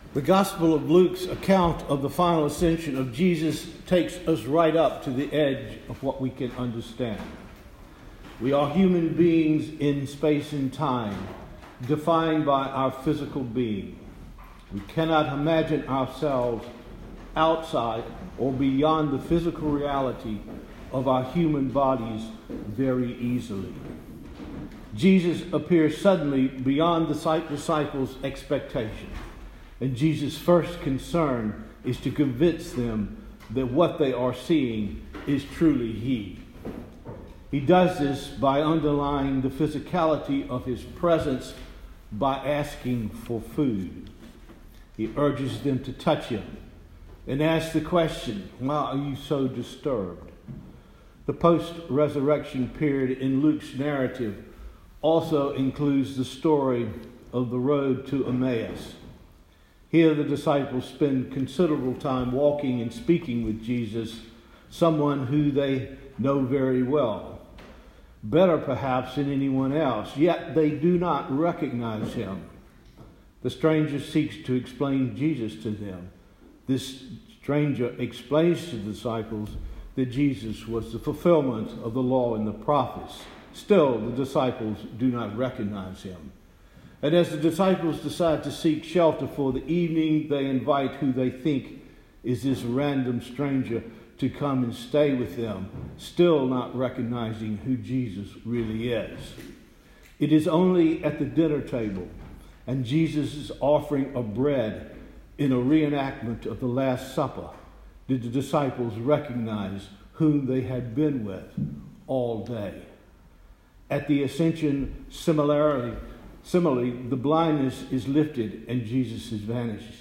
The Gospel of Luke's account of the final ascension of Jesus takes us right up to the edge of what we can understand. We are human beings in space and time, defined by our physical being. We cannot imagine ourselves outside or beyond the physical reality of our human bodies very easily. Jesus appears suddenly beyond the disciples' expectation. And Jesus' first concern is to convince them that what they are seeing is truly He. He does this by underlying the physicality of His presence by asking for food. He urges them to touch Him and asks the question, why are you so disturbed? The post-resurrection period in Luke's narrative also includes the story of the road to Emmaus. Here the disciples spend considerable time walking and speaking with Jesus, someone who they know very well, better perhaps than anyone else, yet they do not recognize Him. The stranger seeks to explain Jesus to them. This stranger explains to the disciples that Jesus was the fulfillment of the law and the prophets. Still, the disciples do not recognize Him. And as the disciples decide to seek shelter for the evening, they invite who they think is this random stranger to come and stay with them, still not recognizing who Jesus really is. It is only at the dinner table, and Jesus' offering of bread in a reenactment of the Last Supper, did the disciples recognize whom they had been with all day. At the ascension, similarly, the blindness is lifted and Jesus vanishes.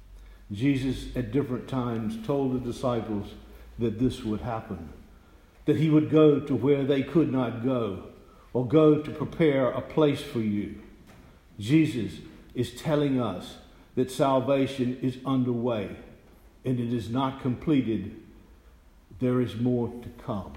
Jesus at different times told the disciples that this would happen, that He would go to where they could not go, or go to prepare a place for you. Jesus is telling us that salvation is underway and it is not completed. There is more to come.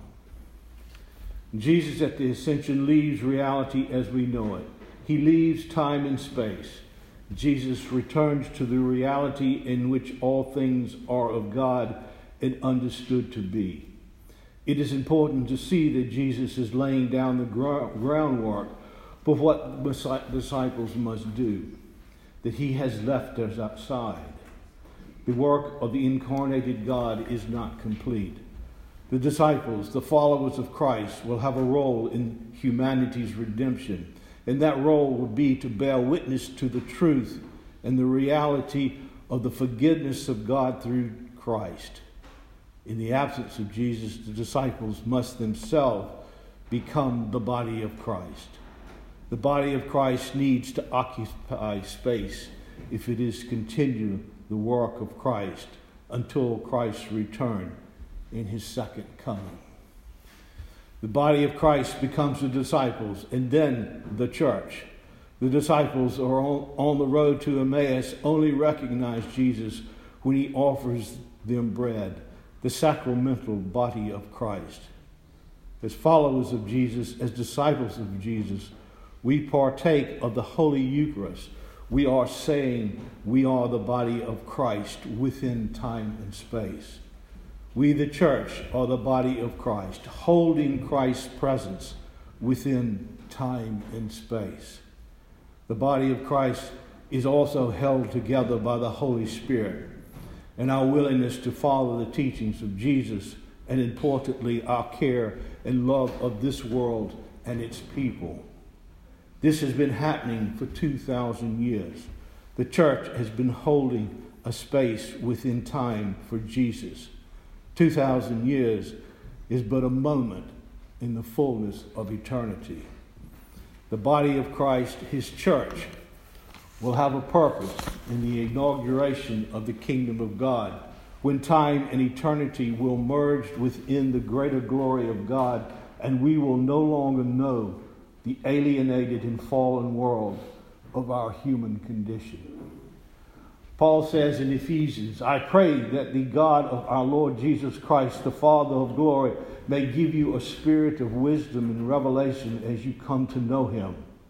Jesus at the ascension leaves reality as we know it. He leaves time and space. Jesus returns to the reality in which all things are of God and understood to be. It is important to see that Jesus is laying down the groundwork for what disciples must do, that He has left us outside. The work of the incarnated God is not complete. The disciples, the followers of Christ, will have a role in humanity's redemption. And that role would be to bear witness to the truth and the reality of the forgiveness of God through Christ. In the absence of Jesus, the disciples must themselves become the body of Christ. The body of Christ needs to occupy space if it is to continue the work of Christ until Christ's return in His second coming. The body of Christ becomes the disciples and then the church. The disciples are on the road to Emmaus only recognize Jesus when He offers them bread, the sacramental body of Christ. As followers of Jesus, as disciples of Jesus, we partake of the Holy Eucharist. We are saying we are the body of Christ within time and space. We, the church, are the body of Christ, holding Christ's presence within time and space. The body of Christ is also held together by the Holy Spirit and our willingness to follow the teachings of Jesus, and importantly, our care and love of this world and its people. This has been happening for 2,000 years. The church has been holding a space within time for Jesus. 2,000 years is but a moment in the fullness of eternity. The body of Christ, His church, will have a purpose in the inauguration of the kingdom of God, when time and eternity will merge within the greater glory of God, and we will no longer know the alienated and fallen world of our human condition. Paul says in Ephesians, I pray that the God of our Lord Jesus Christ, the Father of glory, may give you a spirit of wisdom and revelation as you come to know Him,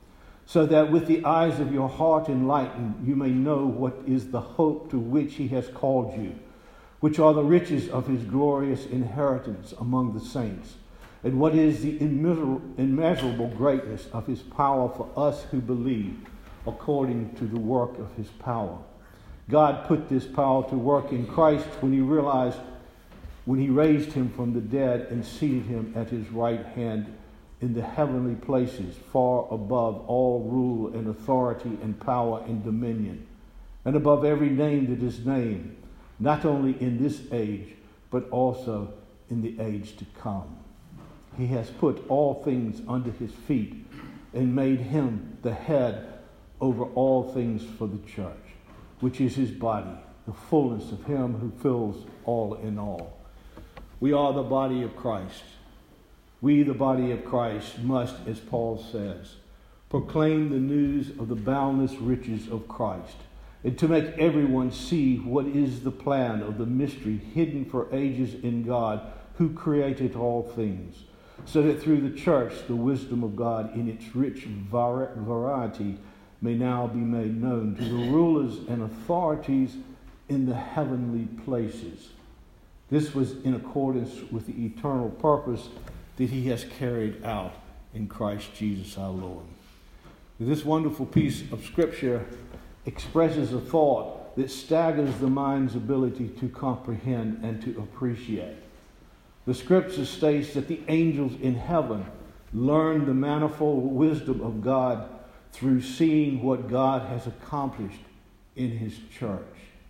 so that with the eyes of your heart enlightened, you may know what is the hope to which he has called you, which are the riches of his glorious inheritance among the saints, and what is the immeasurable greatness of his power for us who believe, according to the work of his power. God put this power to work in Christ when he raised him from the dead and seated him at his right hand in the heavenly places, far above all rule and authority and power and dominion, and above every name that is named, not only in this age, but also in the age to come. He has put all things under his feet and made him the head over all things for the church, which is his body, the fullness of him who fills all in all. We are the body of Christ. We, the body of Christ, must, as Paul says, proclaim the news of the boundless riches of Christ, and to make everyone see what is the plan of the mystery hidden for ages in God, who created all things, so that through the church the wisdom of God in its rich variety may now be made known to the rulers and authorities in the heavenly places. This was in accordance with the eternal purpose that he has carried out in Christ Jesus our Lord. This wonderful piece of Scripture expresses a thought that staggers the mind's ability to comprehend and to appreciate. The Scripture states that the angels in heaven learned the manifold wisdom of God through seeing what God has accomplished in his church.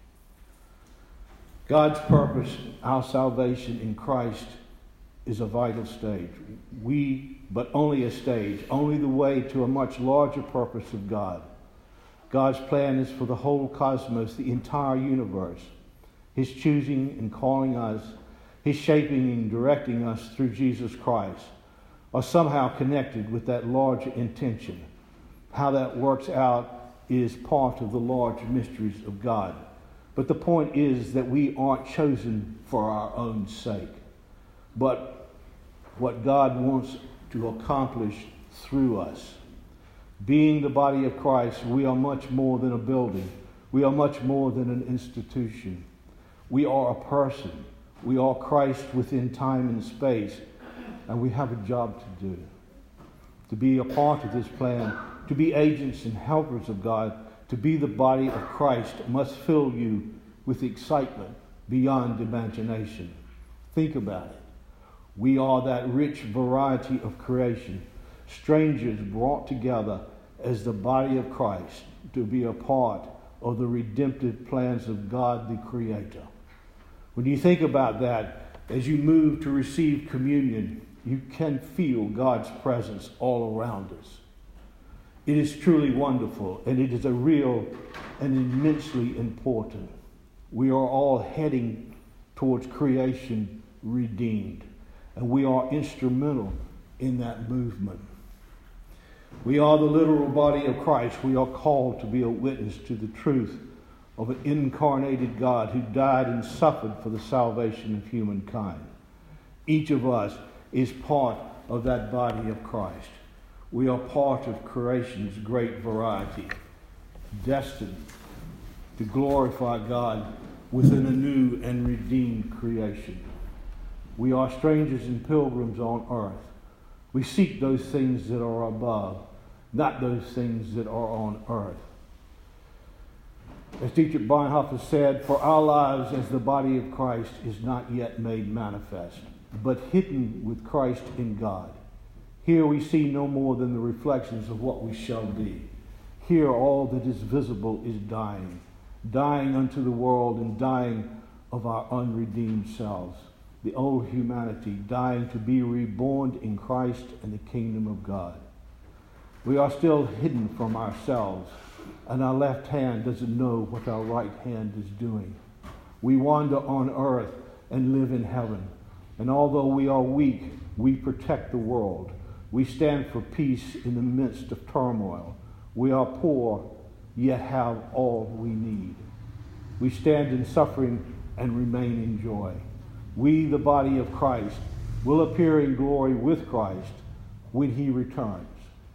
God's purpose, our salvation in Christ, is a vital stage. But only a stage, only the way to a much larger purpose of God. God's plan is for the whole cosmos, the entire universe. His choosing and calling us, his shaping and directing us through Jesus Christ are somehow connected with that larger intention. How that works out is part of the large mysteries of God. But the point is that we aren't chosen for our own sake, but what God wants to accomplish through us. Being the body of Christ, we are much more than a building. We are much more than an institution. We are a person. We are Christ within time and space, and we have a job to do. To be a part of this plan, to be agents and helpers of God, to be the body of Christ must fill you with excitement beyond imagination. Think about it. We are that rich variety of creation, strangers brought together as the body of Christ to be a part of the redemptive plans of God the Creator. When you think about that, as you move to receive communion, you can feel God's presence all around us. It is truly wonderful, and it is a real and immensely important. We are all heading towards creation redeemed, and we are instrumental in that movement. We are the literal body of Christ. We are called to be a witness to the truth of an incarnated God who died and suffered for the salvation of humankind. Each of us is part of that body of Christ. We are part of creation's great variety, destined to glorify God within a new and redeemed creation. We are strangers and pilgrims on earth. We seek those things that are above, not those things that are on earth. As Dietrich Bonhoeffer said, for our lives as the body of Christ is not yet made manifest, but hidden with Christ in God. Here we see no more than the reflections of what we shall be. Here all that is visible is dying, dying unto the world and dying of our unredeemed selves. The old humanity dying to be reborn in Christ and the kingdom of God. We are still hidden from ourselves, and our left hand doesn't know what our right hand is doing. We wander on earth and live in heaven, and although we are weak, we protect the world. We stand for peace in the midst of turmoil. We are poor, yet have all we need. We stand in suffering and remain in joy. We, the body of Christ, will appear in glory with Christ when he returns.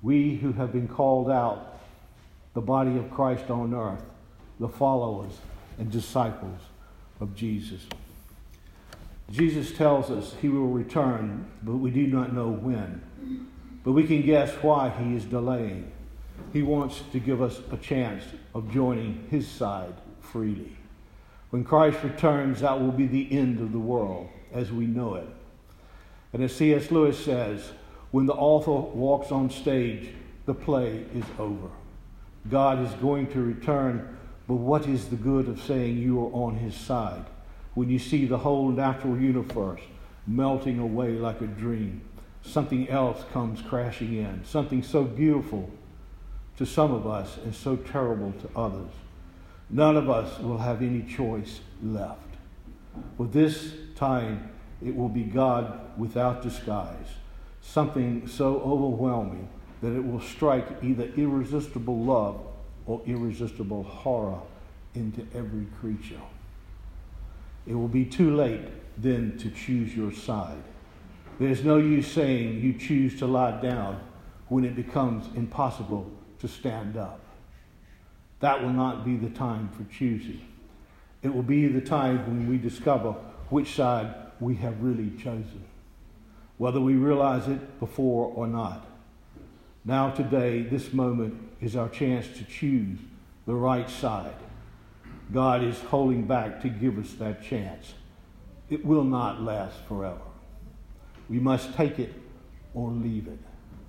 We who have been called out, the body of Christ on earth, the followers and disciples of Jesus. Jesus tells us he will return, but we do not know when. But we can guess why he is delaying. He wants to give us a chance of joining his side freely. When Christ returns, that will be the end of the world as we know it. And as C.S. Lewis says, when the author walks on stage, the play is over. God is going to return, but what is the good of saying you are on his side when you see the whole natural universe melting away like a dream? Something else comes crashing in, something so beautiful to some of us and so terrible to others. None of us will have any choice left. For this time, it will be God without disguise, something so overwhelming that it will strike either irresistible love or irresistible horror into every creature. It will be too late then to choose your side. There's no use saying you choose to lie down when it becomes impossible to stand up. That will not be the time for choosing. It will be the time when we discover which side we have really chosen, whether we realize it before or not. Now today, this moment is our chance to choose the right side. God is holding back to give us that chance. It will not last forever. We must take it or leave it.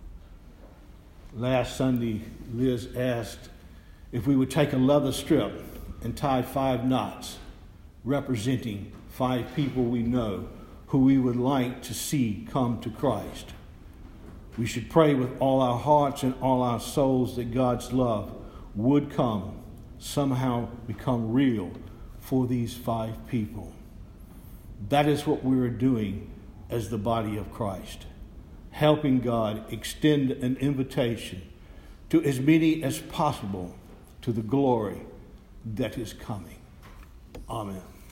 Last Sunday, Liz asked if we would take a leather strip and tie 5 knots representing 5 people we know who we would like to see come to Christ. We should pray with all our hearts and all our souls that God's love would come, somehow become real for these 5 people. That is what we are doing as the body of Christ, helping God extend an invitation to as many as possible to the glory that is coming. Amen.